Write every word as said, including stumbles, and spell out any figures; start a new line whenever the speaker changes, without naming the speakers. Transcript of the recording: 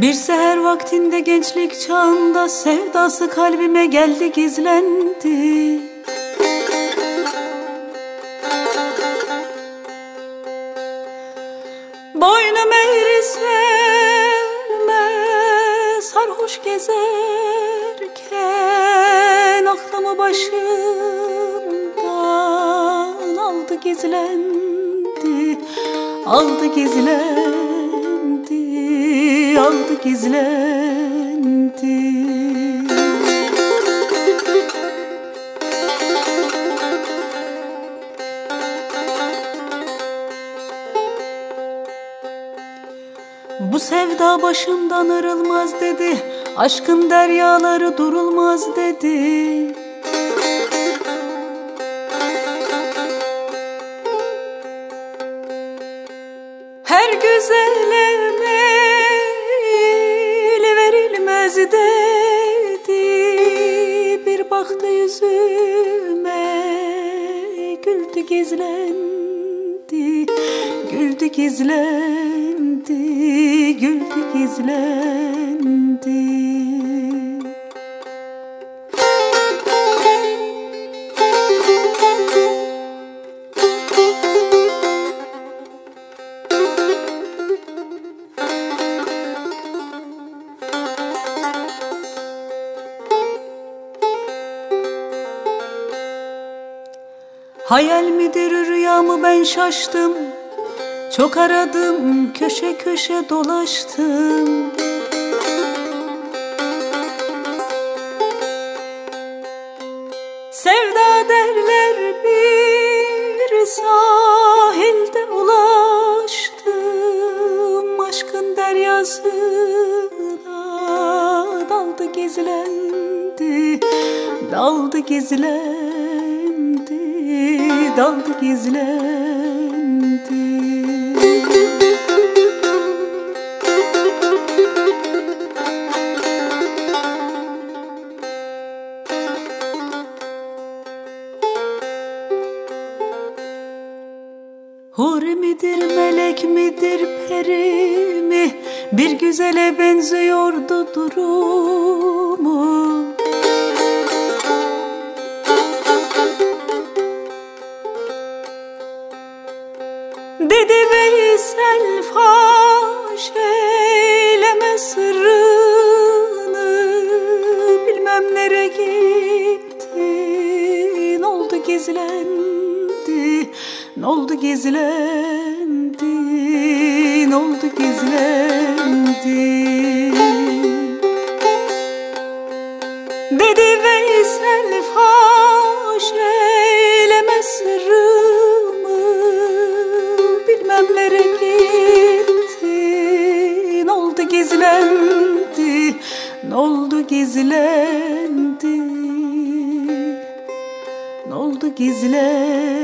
Bir seher vaktinde gençlik çağında sevdası kalbime geldi gizlendi. Boynum eğri sevme sarhoş gezerken aklımı başımdan aldı gizlendi, aldı gizlendi, aldı gizlendi. Bu sevda başımdan arılmaz dedi, aşkın deryaları durulmaz dedi. Her güzele meyil verilmez dedi. Bir baktı yüzüme güldü gizlendi, güldü gizlendi, güldü gizlendi. Hayal midir rüya mı ben şaştım, çok aradım köşe köşe dolaştım. Sevda derler bir sahilde ulaştım, aşkın deryasına daldı gizlendi, daldı gizlendi, daldı gizlendi. Huri midir, melek midir, peri mi? Bir güzele benziyordu durumu. Dedi Veysel faş eyleme sırrını, bilmem nere gitti, n'oldu gizlendi, n'oldu gizlendi, n'oldu gizlendi. Dedi Veysel faş eyleme sırrımı, bilmem nere gitti, n'oldu gizlendi, n'oldu gizlendi, n'oldu gizlendi.